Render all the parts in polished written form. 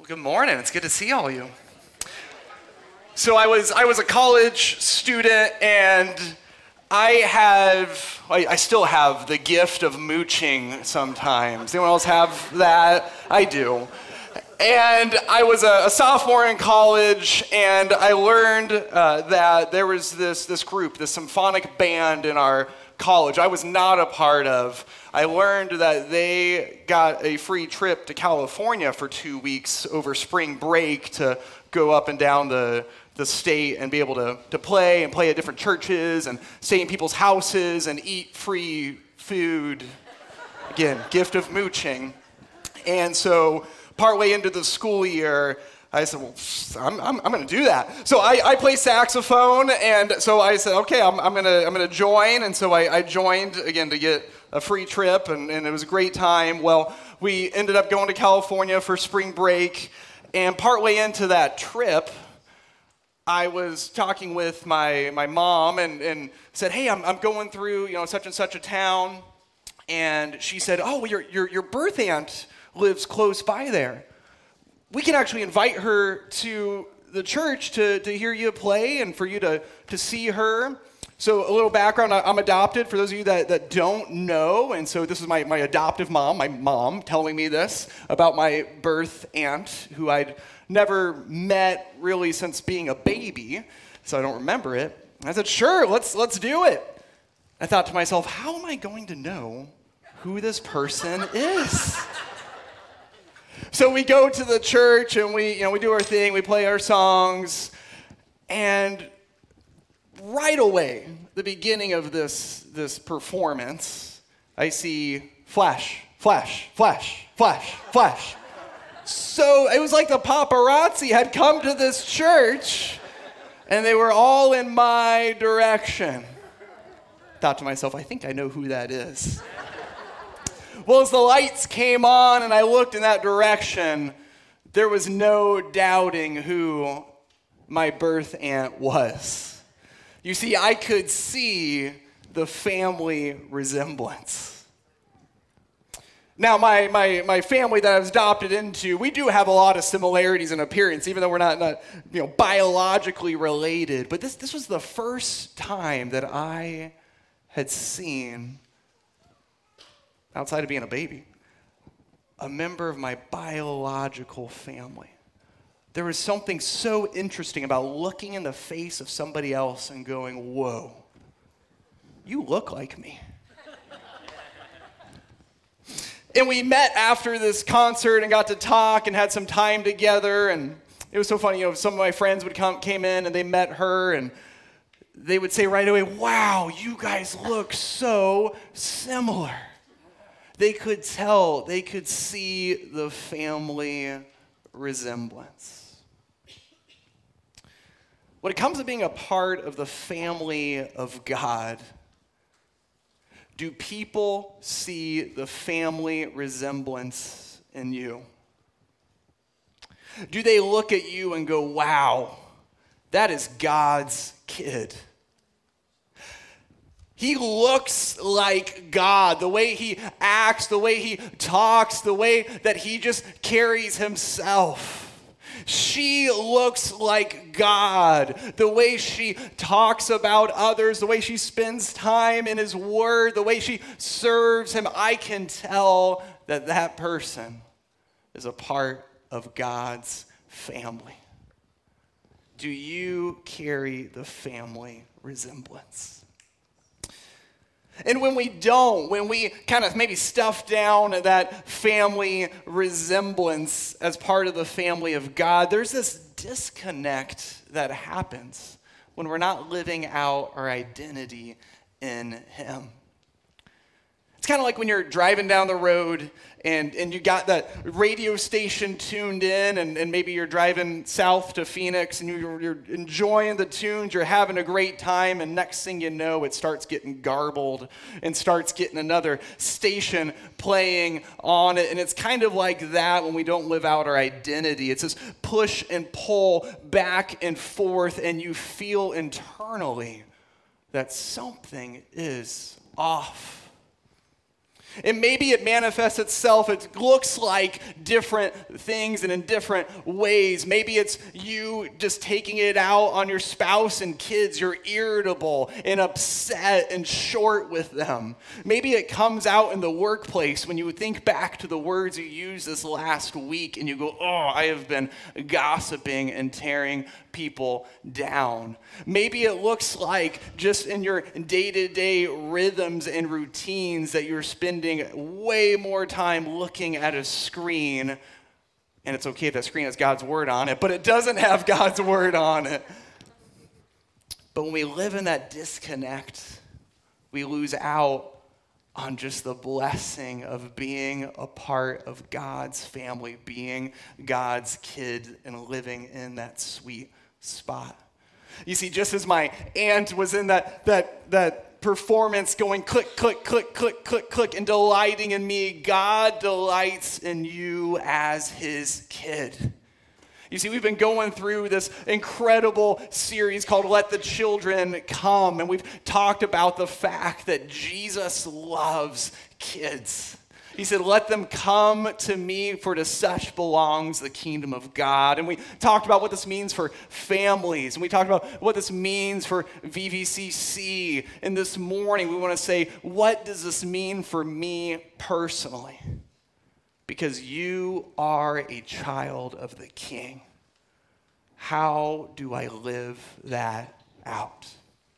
Well, good morning. It's good to see all of you. So I was a college student, and I still have the gift of mooching sometimes. Anyone else have that? I do. And I was a sophomore in college, and I learned that there was this group, this symphonic band in our college I was not a part of. I learned that they got a free trip to California for 2 weeks over spring break to go up and down the state and be able to play at different churches and stay in people's houses and eat free food. Again, gift of mooching. And so partway into the school year, I said, well, I'm going to do that. So I play saxophone, and so I said, okay, I'm going to join. And so I joined, again, to get a free trip, and it was a great time. Well, we ended up going to California for spring break, and partway into that trip, I was talking with my mom and said, hey, I'm going through, such and such a town. And she said, oh, well, your birth aunt lives close by there. We can actually invite her to the church to hear you play and for you to see her. So a little background, I'm adopted, for those of you that don't know. And so this is my adoptive mom, my mom telling me this about my birth aunt, who I'd never met really since being a baby, so I don't remember it. And I said, sure, let's do it. I thought to myself, how am I going to know who this person is? So we go to the church and we do our thing, we play our songs, and right away, the beginning of this performance, I see flash, flash, flash, flash, flash. So it was like the paparazzi had come to this church, and they were all in my direction. Thought to myself, I think I know who that is. Well, as the lights came on and I looked in that direction, there was no doubting who my birth aunt was. You see, I could see the family resemblance. Now, my family that I was adopted into, we do have a lot of similarities in appearance, even though we're not biologically related. But this was the first time that I had seen, outside of being a baby, a member of my biological family. There was something so interesting about looking in the face of somebody else and going, whoa, you look like me. And we met after this concert and got to talk and had some time together, and it was so funny, some of my friends came in and they met her, and they would say right away, wow, you guys look so similar. They could tell, they could see the family resemblance. When it comes to being a part of the family of God, do people see the family resemblance in you? Do they look at you and go, wow, that is God's kid? He looks like God, the way he acts, the way he talks, the way that he just carries himself. She looks like God, the way she talks about others, the way she spends time in his word, the way she serves him. I can tell that person is a part of God's family. Do you carry the family resemblance? And when we don't, when we kind of maybe stuff down that family resemblance as part of the family of God, there's this disconnect that happens when we're not living out our identity in him. It's kind of like when you're driving down the road and you got that radio station tuned in, and maybe you're driving south to Phoenix and you're enjoying the tunes, you're having a great time, and next thing you know, it starts getting garbled and starts getting another station playing on it. And it's kind of like that when we don't live out our identity. It's this push and pull back and forth, and you feel internally that something is off. And maybe it manifests itself, it looks like different things and in different ways. Maybe it's you just taking it out on your spouse and kids. You're irritable and upset and short with them. Maybe it comes out in the workplace when you think back to the words you used this last week and you go, oh, I have been gossiping and tearing people down. Maybe it looks like just in your day-to-day rhythms and routines that you're spending way more time looking at a screen, and it's okay if that screen has God's word on it, but it doesn't have God's word on it. But when we live in that disconnect, we lose out on just the blessing of being a part of God's family, being God's kid, and living in that sweet spot. You see, just as my aunt was in that performance going click, click, click, click, click, click, and delighting in me, God delights in you as his kid. You see, we've been going through this incredible series called Let the Children Come, and we've talked about the fact that Jesus loves kids. He said, let them come to me, for to such belongs the kingdom of God. And we talked about what this means for families, and we talked about what this means for VVCC. And this morning, we want to say, what does this mean for me personally? Because you are a child of the King. How do I live that out?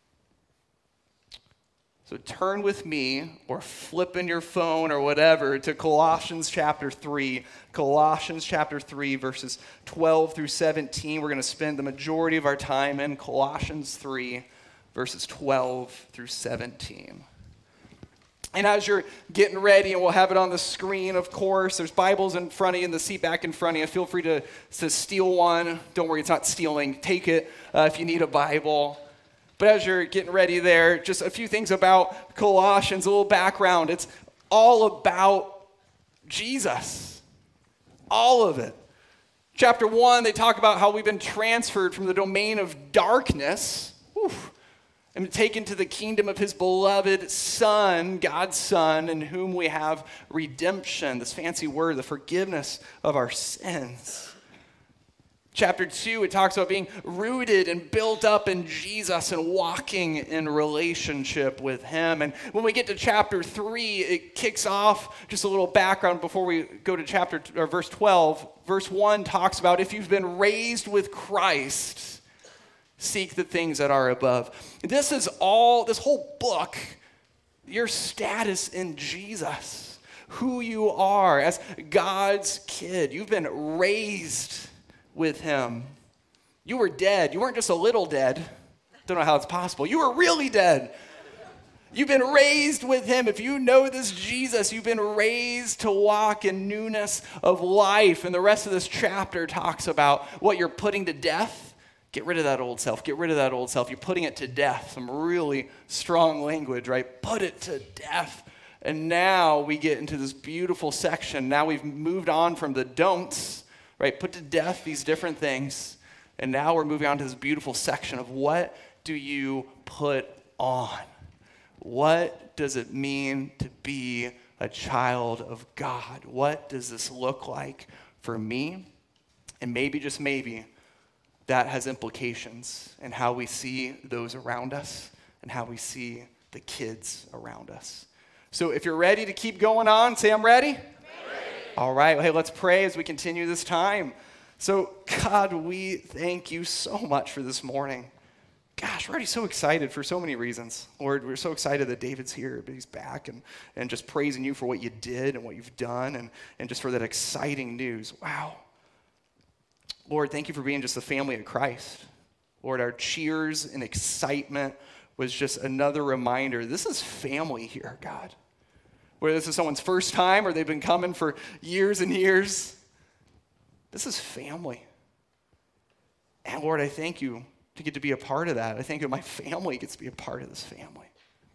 So turn with me, or flip in your phone or whatever, to Colossians chapter 3. Colossians chapter 3, verses 12 through 17. We're going to spend the majority of our time in Colossians 3, verses 12 through 17. And as you're getting ready, and we'll have it on the screen, of course, there's Bibles in front of you, in the seat back in front of you. Feel free to steal one. Don't worry, it's not stealing. Take it if you need a Bible. But as you're getting ready there, just a few things about Colossians, a little background. It's all about Jesus. All of it. Chapter 1, they talk about how we've been transferred from the domain of darkness and taken to the kingdom of his beloved Son, God's Son, in whom we have redemption, this fancy word, the forgiveness of our sins. Chapter 2, it talks about being rooted and built up in Jesus and walking in relationship with him. And when we get to chapter 3, it kicks off just a little background before we go to verse 12. Verse 1 talks about if you've been raised with Christ, seek the things that are above. This whole book, your status in Jesus, who you are as God's kid. You've been raised with him. You were dead. You weren't just a little dead. Don't know how it's possible. You were really dead. You've been raised with him. If you know this Jesus, you've been raised to walk in newness of life. And the rest of this chapter talks about what you're putting to death. Get rid of that old self. Get rid of that old self. You're putting it to death. Some really strong language, right? Put it to death. And now we get into this beautiful section. Now we've moved on from the don'ts, right? Put to death these different things. And now we're moving on to this beautiful section of what do you put on? What does it mean to be a child of God? What does this look like for me? And maybe, just maybe, that has implications in how we see those around us and how we see the kids around us. So if you're ready to keep going on, say, I'm ready. All right, well, hey, let's pray as we continue this time. So, God, we thank you so much for this morning. Gosh, we're already so excited for so many reasons. Lord, we're so excited that David's here, but he's back, and just praising you for what you did and what you've done, and just for that exciting news. Wow. Lord, thank you for being just the family of Christ. Lord, our cheers and excitement was just another reminder. This is family here, God. Whether this is someone's first time or they've been coming for years and years, this is family. And Lord, I thank you to get to be a part of that. I thank you my family gets to be a part of this family.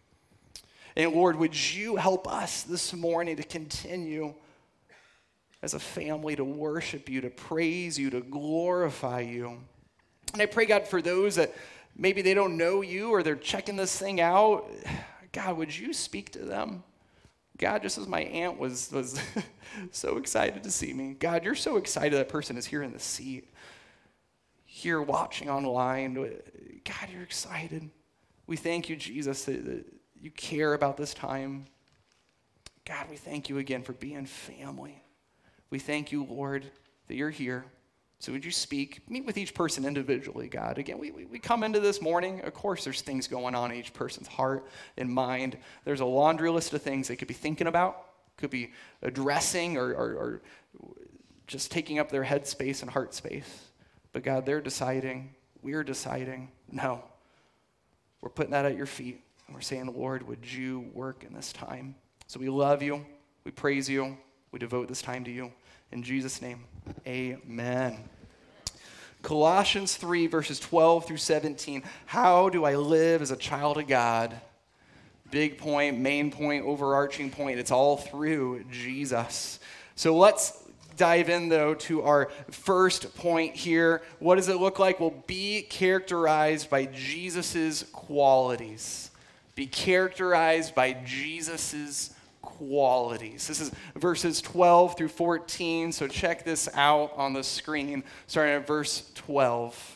And Lord, would you help us this morning to continue as a family to worship you, to praise you, to glorify you. And I pray, God, for those that maybe they don't know you or they're checking this thing out, God, would you speak to them? God, just as my aunt was so excited to see me, God, you're so excited that person is here in the seat, here watching online. God, you're excited. We thank you, Jesus, that you care about this time. God, we thank you again for being family. We thank you, Lord, that you're here. So would you speak? Meet with each person individually, God. Again, we come into this morning. Of course, there's things going on in each person's heart and mind. There's a laundry list of things they could be thinking about, could be addressing or just taking up their head space and heart space. But God, they're deciding, we're deciding, no. We're putting that at your feet. And we're saying, Lord, would you work in this time? So we love you. We praise you. We devote this time to you. In Jesus' name, amen. Colossians 3, verses 12 through 17. How do I live as a child of God? Big point, main point, overarching point. It's all through Jesus. So let's dive in, though, to our first point here. What does it look like? Well, be characterized by Jesus's qualities. Be characterized by Jesus's qualities. This is verses 12 through 14, so check this out on the screen, starting at verse 12.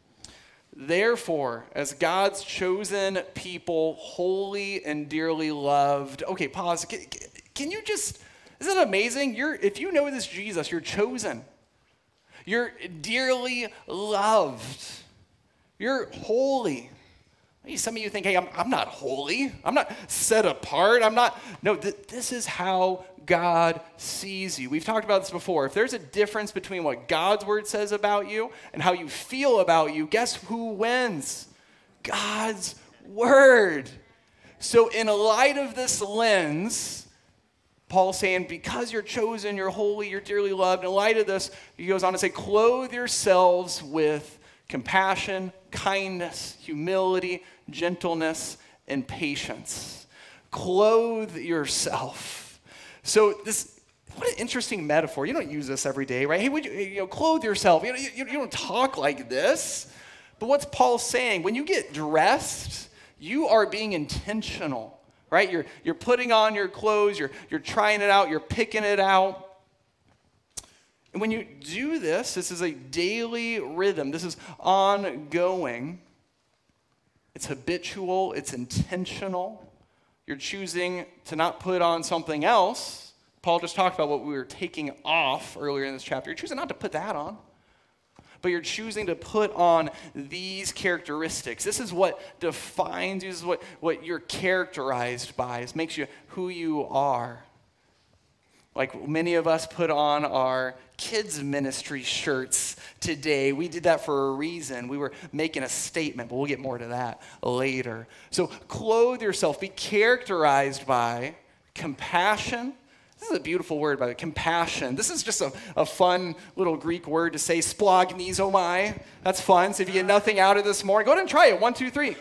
Therefore, as God's chosen people, holy and dearly loved. Okay, pause. Can you just, isn't it amazing? If you know this Jesus, you're chosen. You're dearly loved. You're holy. Some of you think, hey, I'm not holy. I'm not set apart. No, this is how God sees you. We've talked about this before. If there's a difference between what God's word says about you and how you feel about you, guess who wins? God's word. So in light of this lens, Paul's saying, because you're chosen, you're holy, you're dearly loved. In light of this, he goes on to say, clothe yourselves with compassion, kindness, humility, gentleness, and patience. Clothe yourself. So what an interesting metaphor. You don't use this every day, right? Hey, would you clothe yourself? You don't talk like this. But what's Paul saying? When you get dressed, you are being intentional, right? You're putting on your clothes, you're trying it out, you're picking it out. And when you do this is a daily rhythm. This is ongoing. It's habitual. It's intentional. You're choosing to not put on something else. Paul just talked about what we were taking off earlier in this chapter. You're choosing not to put that on. But you're choosing to put on these characteristics. This is what defines you. This is what you're characterized by. This makes you who you are. Like many of us put on our kids' ministry shirts today. We did that for a reason. We were making a statement, but we'll get more to that later. So clothe yourself. Be characterized by compassion. This is a beautiful word, by the way, compassion. This is just a fun little Greek word to say, splagnizomai. That's fun. So if you get nothing out of this morning, go ahead and try it. 1, 2, 3.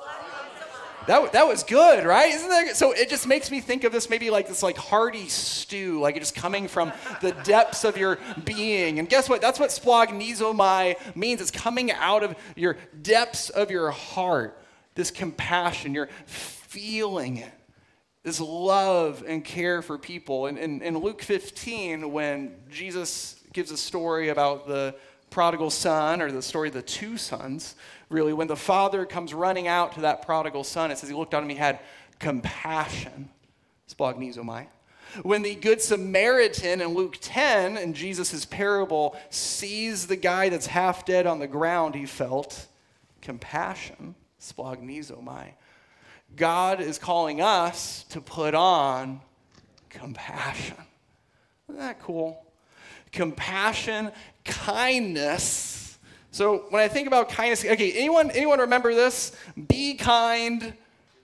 That was good, right? Isn't that good? So it just makes me think of this maybe like this hearty stew, like it's just coming from the depths of your being. And guess what? That's what splagnizomai means. It's coming out of your depths of your heart. This compassion, you're feeling it. This love and care for people. And in Luke 15, when Jesus gives a story about the prodigal son, or the story of the two sons, really, when the father comes running out to that prodigal son, it says he looked on him, he had compassion. Splagnizomai. When the Good Samaritan in Luke 10, in Jesus' parable, sees the guy that's half dead on the ground, he felt compassion. Splagnizomai. God is calling us to put on compassion. Isn't that cool? Compassion, kindness. So when I think about kindness, okay, anyone remember this? Be kind,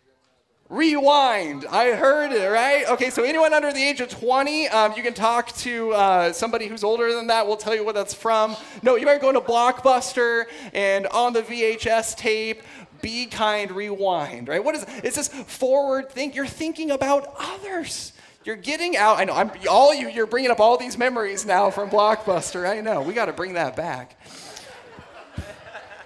rewind. I heard it, right? Okay, so anyone under the age of 20, you can talk to somebody who's older than that. We'll tell you what that's from. No, you might go to Blockbuster and on the VHS tape, be kind, rewind, right? What is it? It's this forward think. You're thinking about others. You're getting out. I know, you're bringing up all these memories now from Blockbuster. I know, we got to bring that back.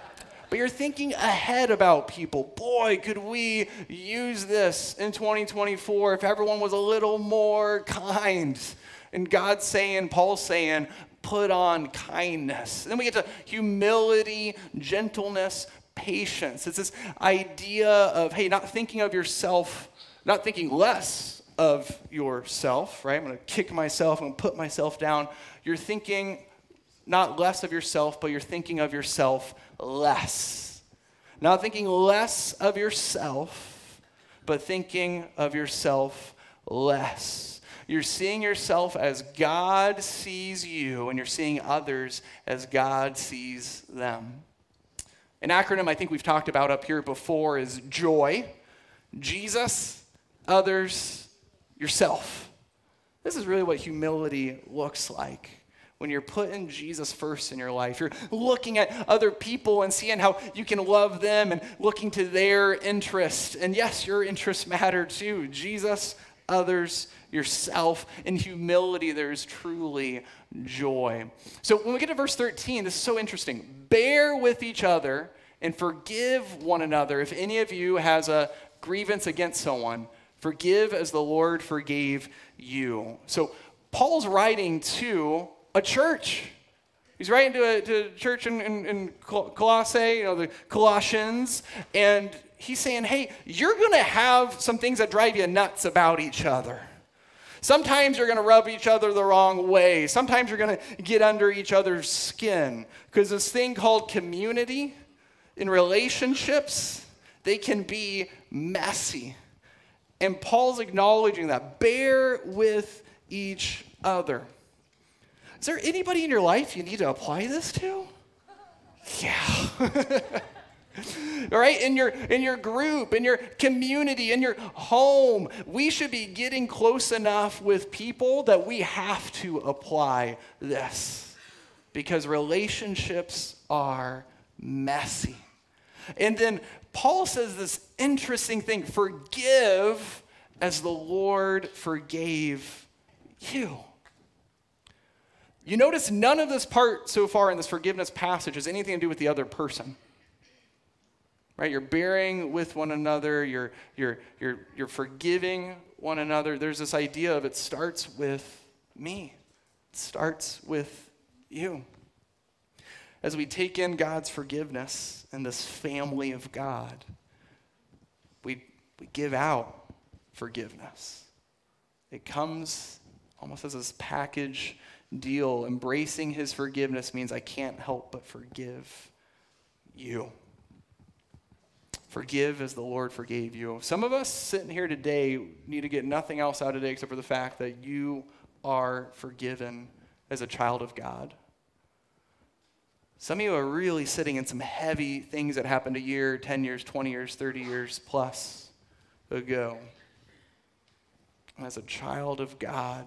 but you're thinking ahead about people. Boy, could we use this in 2024 if everyone was a little more kind. And God's saying, Paul's saying, put on kindness. And then we get to humility, gentleness, patience. It's this idea of, hey, not thinking of yourself, not thinking less of yourself, right? I'm going to kick myself, I'm going to put myself down. You're thinking not less of yourself, but you're thinking of yourself less. Not thinking less of yourself, but thinking of yourself less. You're seeing yourself as God sees you, and you're seeing others as God sees them. An acronym I think we've talked about up here before is JOY. Jesus, others, yourself. This is really what humility looks like. When you're putting Jesus first in your life, you're looking at other people and seeing how you can love them and looking to their interests. And yes, your interests matter too. Jesus, others, yourself. In humility, there is truly joy. So when we get to verse 13, this is so interesting. Bear with each other and forgive one another. If any of you has a grievance against someone, forgive as the Lord forgave you. So Paul's writing to a church. He's writing to a church in Colossae, the Colossians, and he's saying, hey, you're going to have some things that drive you nuts about each other. Sometimes you're going to rub each other the wrong way. Sometimes you're going to get under each other's skin. Because this thing called community in relationships, they can be messy. And Paul's acknowledging that. Bear with each other. Is there anybody in your life you need to apply this to? Yeah. All right, in your group, in your community, in your home, we should be getting close enough with people that we have to apply this because relationships are messy. And then Paul says this interesting thing, forgive as the Lord forgave you. You notice none of this part so far in this forgiveness passage has anything to do with the other person. Right? You're bearing with one another, you're forgiving one another. There's this idea of it starts with me. It starts with you. As we take in God's forgiveness and this family of God, we give out forgiveness. It comes almost as this package deal. Embracing his forgiveness means I can't help but forgive you. Forgive as the Lord forgave you. Some of us sitting here today need to get nothing else out of today except for the fact that you are forgiven as a child of God. Some of you are really sitting in some heavy things that happened a year, 10 years, 20 years, 30 years plus ago. And as a child of God,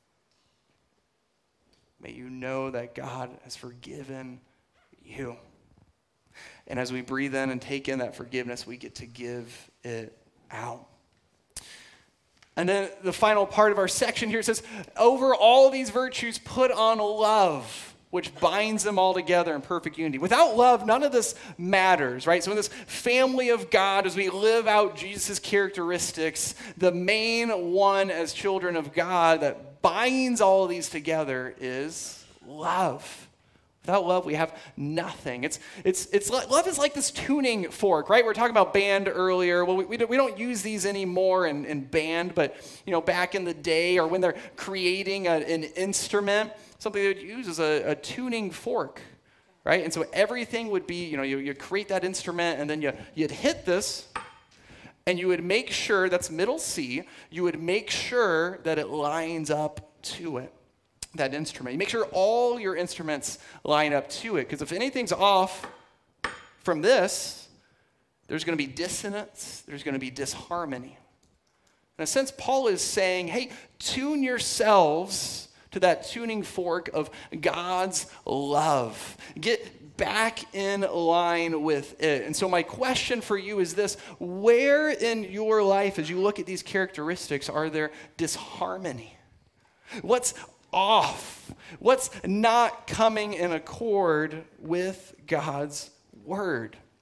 may you know that God has forgiven you. And as we breathe in and take in that forgiveness, we get to give it out. And then the final part of our section here says, over all these virtues, put on love, which binds them all together in perfect unity. Without love, none of this matters, right? So in this family of God, as we live out Jesus' characteristics, the main one as children of God that binds all of these together is love. Without love, we have nothing. Love is like this tuning fork, right? We were talking about band earlier. Well, we don't use these anymore in band, but back in the day, or when they're creating an instrument, something they would use is a tuning fork, right? And so everything would be, you create that instrument, and then you'd hit this, and you would make sure, that's middle C, you would make sure that it lines up to it. That instrument. You make sure all your instruments line up to it, because if anything's off from this, there's going to be dissonance, there's going to be disharmony. In a sense, Paul is saying, hey, tune yourselves to that tuning fork of God's love. Get back in line with it. And so my question for you is this: where in your life, as you look at these characteristics, are there disharmony? What's off? What's not coming in accord with God's word?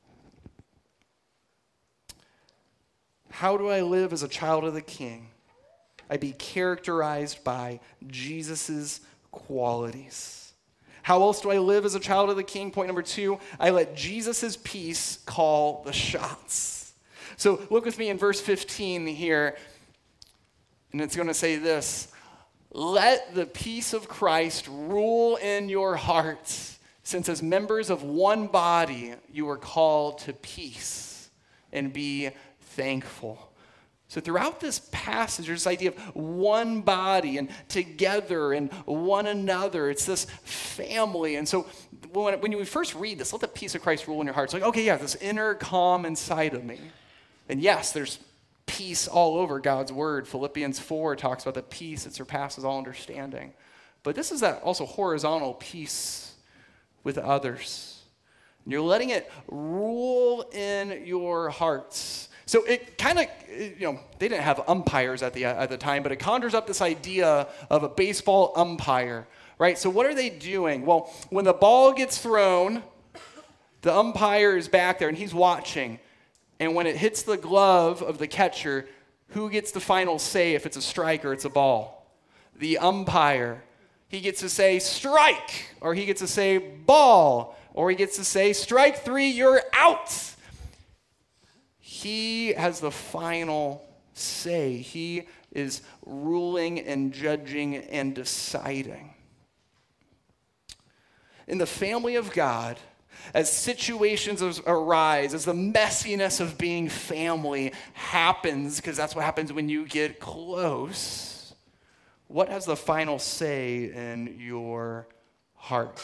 How do I live as a child of the King? I be characterized by Jesus' qualities. How else do I live as a child of the King? Point number 2, I let Jesus' peace call the shots. So look with me in verse 15 here, and it's going to say this: let the peace of Christ rule in your hearts, since as members of one body you are called to peace, and be thankful. So throughout this passage, there's this idea of one body and together and one another. It's this family. And so when you first read this, let the peace of Christ rule in your heart. It's like, okay, yeah, this inner calm inside of me. And yes, there's peace all over God's word. Philippians 4 talks about the peace that surpasses all understanding. But this is that also horizontal peace with others. And you're letting it rule in your hearts. So it kind of, they didn't have umpires at the time, but it conjures up this idea of a baseball umpire, right? So what are they doing? Well, when the ball gets thrown, the umpire is back there and he's watching. And when it hits the glove of the catcher, who gets the final say if it's a strike or it's a ball? The umpire. He gets to say strike, or he gets to say ball, or he gets to say strike 3, you're out. He has the final say. He is ruling and judging and deciding. In the family of God, as situations arise, as the messiness of being family happens, because that's what happens when you get close, what has the final say in your heart?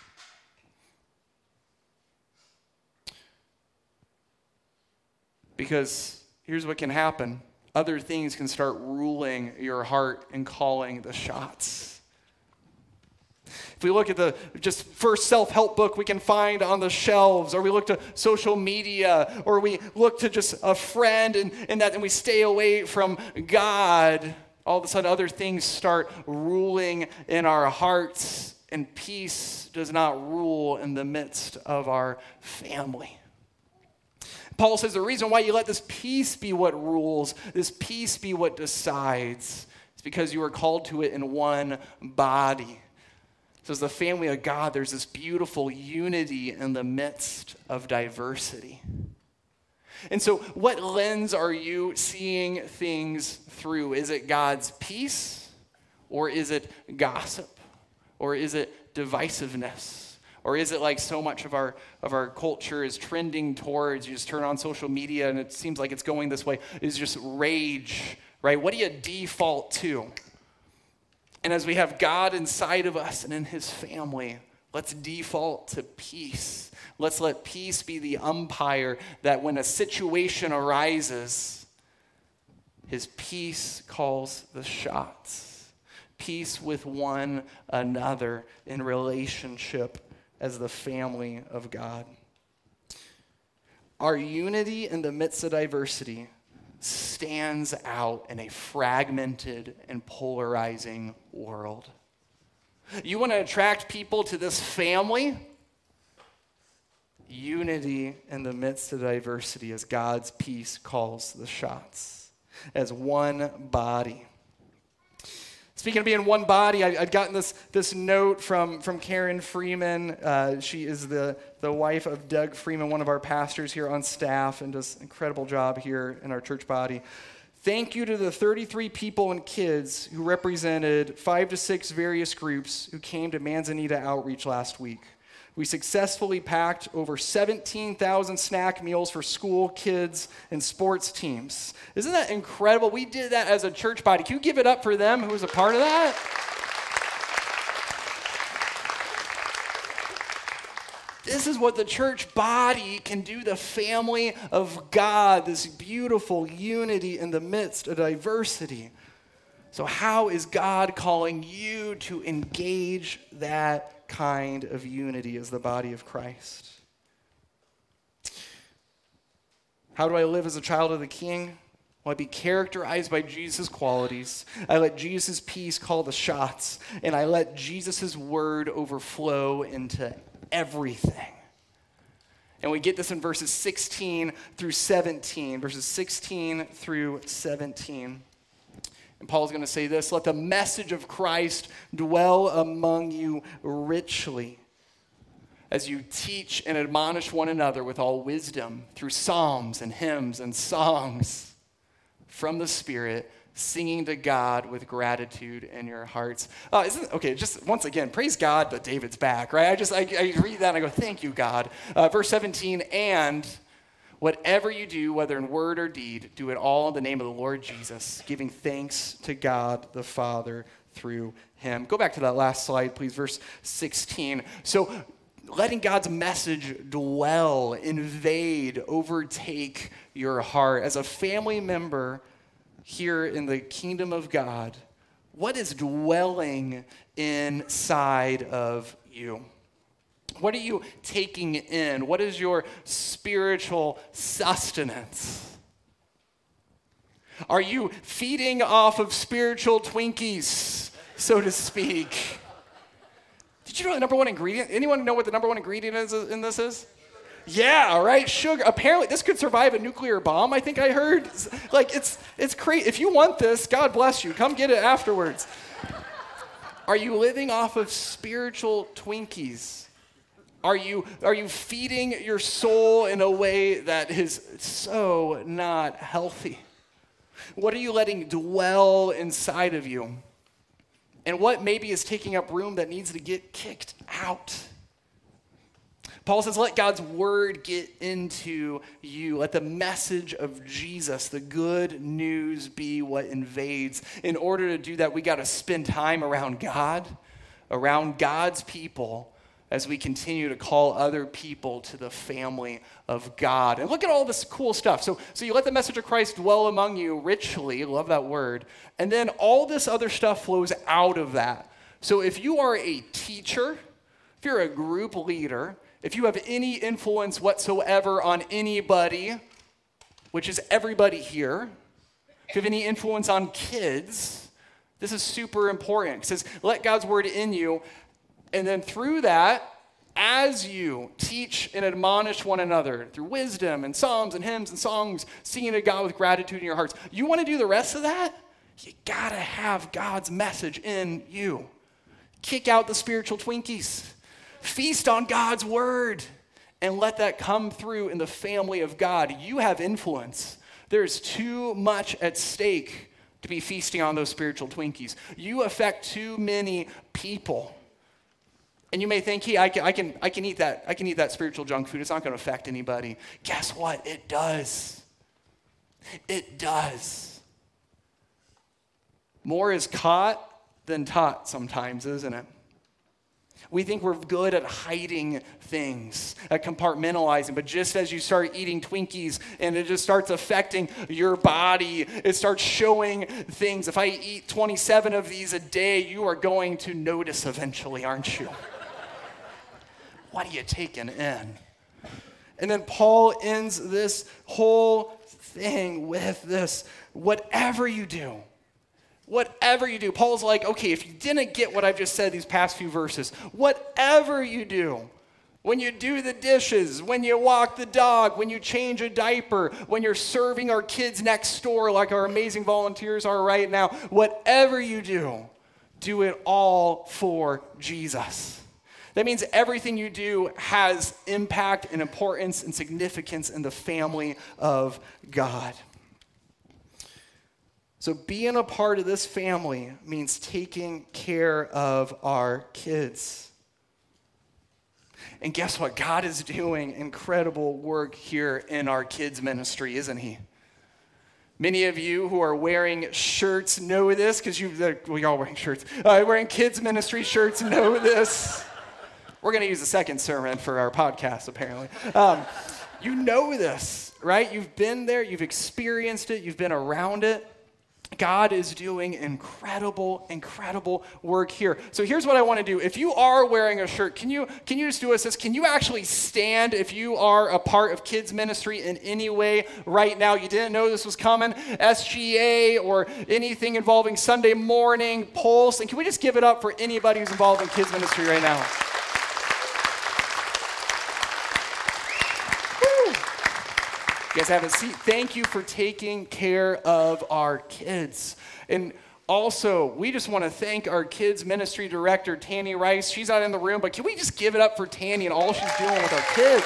Because here's what can happen. Other things can start ruling your heart and calling the shots. If we look at the just first self-help book we can find on the shelves, or we look to social media, or we look to just a friend and we stay away from God, all of a sudden other things start ruling in our hearts, and peace does not rule in the midst of our family. Paul says the reason why you let this peace be what rules, this peace be what decides, is because you are called to it in one body. So as the family of God, there's this beautiful unity in the midst of diversity. And so what lens are you seeing things through? Is it God's peace, or is it gossip, or is it divisiveness? Or is it like so much of our culture is trending towards, you just turn on social media and it seems like it's going this way, is just rage, right? What do you default to? And as we have God inside of us and in his family, let's default to peace. Let's let peace be the umpire that when a situation arises, his peace calls the shots. Peace with one another in relationship as the family of God. Our unity in the midst of diversity stands out in a fragmented and polarizing world. You want to attract people to this family? Unity in the midst of diversity as God's peace calls the shots. As one body. Speaking of being one body, I'd gotten this note from Karen Freeman. She is the wife of Doug Freeman, one of our pastors here on staff, and does an incredible job here in our church body. Thank you to the 33 people and kids who represented 5 to 6 various groups who came to Manzanita Outreach last week. We successfully packed over 17,000 snack meals for school, kids, and sports teams. Isn't that incredible? We did that as a church body. Can you give it up for them who was a part of that? This is what the church body can do, the family of God, this beautiful unity in the midst of diversity. So how is God calling you to engage that kind of unity as the body of Christ? How do I live as a child of the King? Well, I be characterized by Jesus' qualities. I let Jesus' peace call the shots, and I let Jesus' word overflow into everything. And we get this in verses 16 through 17, verses 16 through 17. And Paul's going to say this: let the message of Christ dwell among you richly, as you teach and admonish one another with all wisdom through psalms and hymns and songs from the Spirit, singing to God with gratitude in your hearts. Just once again, praise God that David's back, right? I read that and I go, thank you, God. Verse 17, and whatever you do, whether in word or deed, do it all in the name of the Lord Jesus, giving thanks to God the Father through him. Go back to that last slide, please, verse 16. So letting God's message dwell, invade, overtake your heart. As a family member here in the kingdom of God, what is dwelling inside of you? What are you taking in? What is your spiritual sustenance? Are you feeding off of spiritual Twinkies, so to speak? Did you know the number one ingredient? Anyone know what the number one ingredient is in this is? Yeah, right? Sugar. Apparently, this could survive a nuclear bomb, I think I heard. Like, it's crazy. If you want this, God bless you. Come get it afterwards. Are you living off of spiritual Twinkies? Are you feeding your soul in a way that is so not healthy? What are you letting dwell inside of you? And what maybe is taking up room that needs to get kicked out? Paul says, let God's word get into you. Let the message of Jesus, the good news, be what invades. In order to do that, we got to spend time around God, around God's people, as we continue to call other people to the family of God. And look at all this cool stuff. So you let the message of Christ dwell among you richly. Love that word. And then all this other stuff flows out of that. So if you are a teacher, if you're a group leader, if you have any influence whatsoever on anybody, which is everybody here, if you have any influence on kids, this is super important. It says, let God's word in you, and then through that, as you teach and admonish one another through wisdom and psalms and hymns and songs, singing to God with gratitude in your hearts. You want to do the rest of that? You got to have God's message in you. Kick out the spiritual Twinkies. Feast on God's word and let that come through in the family of God. You have influence. There's too much at stake to be feasting on those spiritual Twinkies. You affect too many people. And you may think, hey, I can eat that. I can eat that spiritual junk food. It's not going to affect anybody. Guess what? It does. It does. More is caught than taught sometimes, isn't it? We think we're good at hiding things, at compartmentalizing, but just as you start eating Twinkies and it just starts affecting your body, it starts showing things. If I eat 27 of these a day, you are going to notice eventually, aren't you? What are you taking in? And then Paul ends this whole thing with this: whatever you do, Paul's like, okay, if you didn't get what I've just said these past few verses, whatever you do, when you do the dishes, when you walk the dog, when you change a diaper, when you're serving our kids next door like our amazing volunteers are right now, whatever you do it all for Jesus. That means everything you do has impact and importance and significance in the family of God. So being a part of this family means taking care of our kids. And guess what? God is doing incredible work here in our kids ministry, isn't he? Many of you who are wearing shirts know this, because we all wearing shirts. Wearing kids ministry shirts know this. We're going to use the second sermon for our podcast, apparently. You know this, right? You've been there. You've experienced it. You've been around it. God is doing incredible, incredible work here. So here's what I want to do. If you are wearing a shirt, can you just do us this? Can you actually stand if you are a part of kids ministry in any way right now? You didn't know this was coming. SGA or anything involving Sunday morning, Pulse. And can we just give it up for anybody who's involved in kids ministry right now? You guys have a seat. Thank you for taking care of our kids. And also, we just want to thank our kids ministry director, Tanny Rice. She's not in the room, but can we just give it up for Tanny and all she's doing with our kids?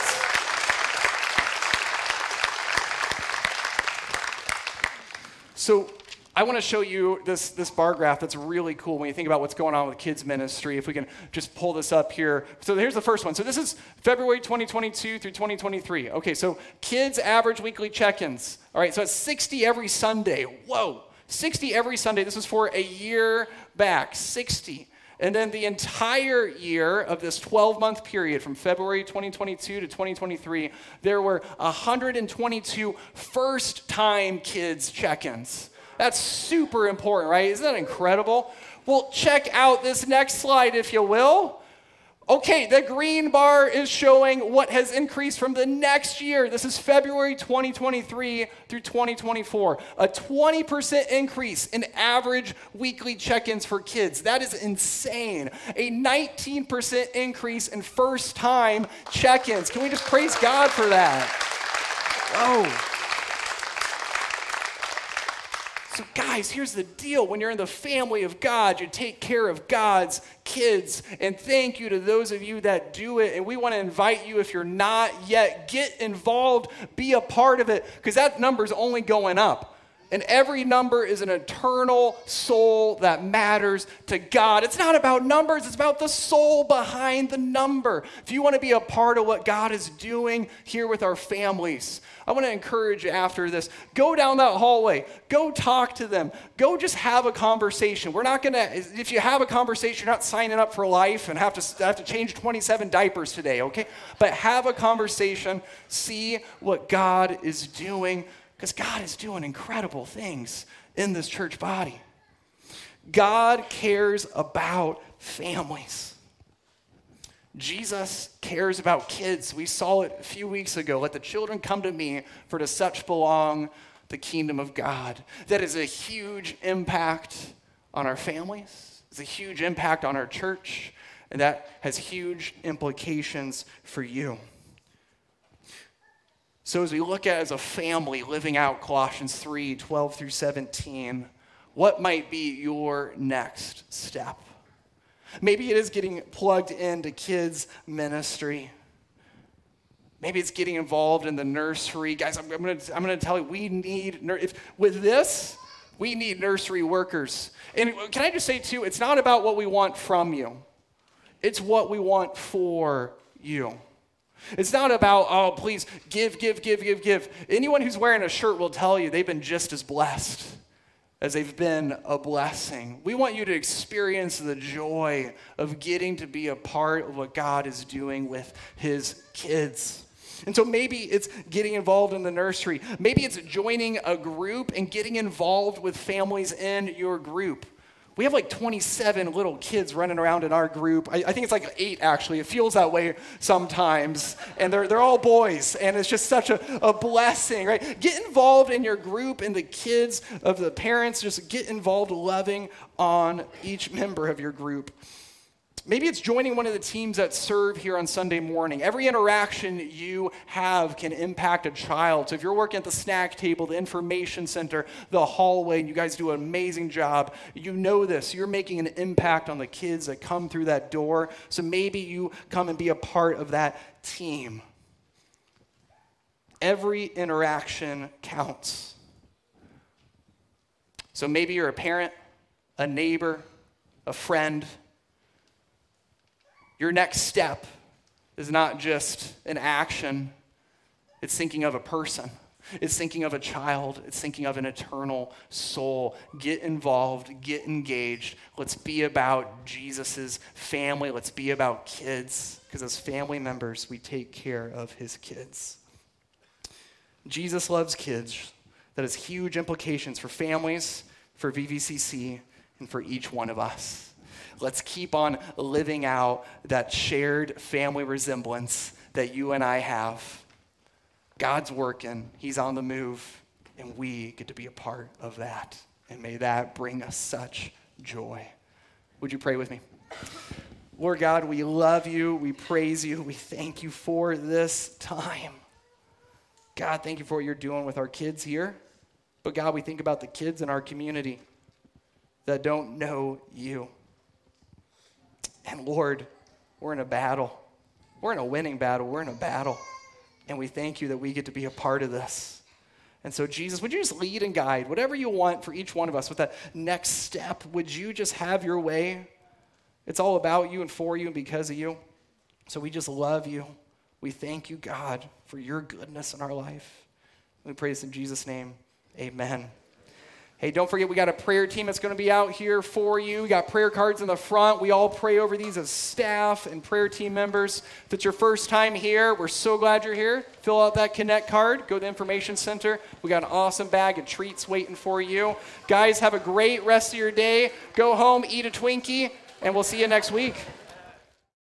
So I want to show you this bar graph that's really cool when you think about what's going on with kids ministry. If we can just pull this up here. So here's the first one. So this is February 2022 through 2023. Okay, so kids average weekly check-ins. All right, so it's 60 every Sunday. Whoa, 60 every Sunday. This is for a year back, 60. And then the entire year of this 12-month period from February 2022 to 2023, there were 122 first-time kids check-ins. That's super important, right? Isn't that incredible? Well, check out this next slide, if you will. Okay, the green bar is showing what has increased from the next year. This is February 2023 through 2024. A 20% increase in average weekly check-ins for kids. That is insane. A 19% increase in first-time check-ins. Can we just praise God for that? Whoa. So guys, here's the deal. When you're in the family of God, you take care of God's kids. And thank you to those of you that do it. And we want to invite you, if you're not yet, get involved, be a part of it, because that number's only going up. And every number is an eternal soul that matters to God. It's not about numbers, it's about the soul behind the number. If you want to be a part of what God is doing here with our families, I want to encourage you after this, go down that hallway, go talk to them, go just have a conversation. We're not going to, if you have a conversation, you're not signing up for life and have to change 27 diapers today, okay? But have a conversation, see what God is doing, because God is doing incredible things in this church body. God cares about families. Jesus cares about kids. We saw it a few weeks ago. Let the children come to me, for to such belong the kingdom of God. That is a huge impact on our families. It's a huge impact on our church. And that has huge implications for you. So as we look at as a family living out Colossians 3, 12 through 17, what might be your next step? Maybe it is getting plugged into kids ministry. Maybe it's getting involved in the nursery. Guys, I'm going to tell you, we need nursery workers. And can I just say too, it's not about what we want from you. It's what we want for you. It's not about, oh, please give. Anyone who's wearing a shirt will tell you they've been just as blessed as they've been a blessing. We want you to experience the joy of getting to be a part of what God is doing with his kids. And so maybe it's getting involved in the nursery. Maybe it's joining a group and getting involved with families in your group. We have like 27 little kids running around in our group. I think it's like 8, actually. It feels that way sometimes. And they're all boys. And it's just such a blessing, right? Get involved in your group, and the kids of the parents, just get involved loving on each member of your group. Maybe it's joining one of the teams that serve here on Sunday morning. Every interaction you have can impact a child. So if you're working at the snack table, the information center, the hallway, and you guys do an amazing job, you know this. You're making an impact on the kids that come through that door. So maybe you come and be a part of that team. Every interaction counts. So maybe you're a parent, a neighbor, a friend. Your next step is not just an action. It's thinking of a person. It's thinking of a child. It's thinking of an eternal soul. Get involved. Get engaged. Let's be about Jesus' family. Let's be about kids, because as family members, we take care of his kids. Jesus loves kids. That has huge implications for families, for VVCC, and for each one of us. Let's keep on living out that shared family resemblance that you and I have. God's working, he's on the move, and we get to be a part of that. And may that bring us such joy. Would you pray with me? Lord God, we love you, we praise you, we thank you for this time. God, thank you for what you're doing with our kids here. But God, we think about the kids in our community that don't know you. And Lord, we're in a battle. We're in a winning battle. We're in a battle. And we thank you that we get to be a part of this. And so, Jesus, would you just lead and guide whatever you want for each one of us with that next step? Would you just have your way? It's all about you and for you and because of you. So we just love you. We thank you, God, for your goodness in our life. We pray this in Jesus' name. Amen. Hey, don't forget, we got a prayer team that's going to be out here for you. We got prayer cards in the front. We all pray over these as staff and prayer team members. If it's your first time here, we're so glad you're here. Fill out that Connect card. Go to the Information Center. We got an awesome bag of treats waiting for you. Guys, have a great rest of your day. Go home, eat a Twinkie, and we'll see you next week.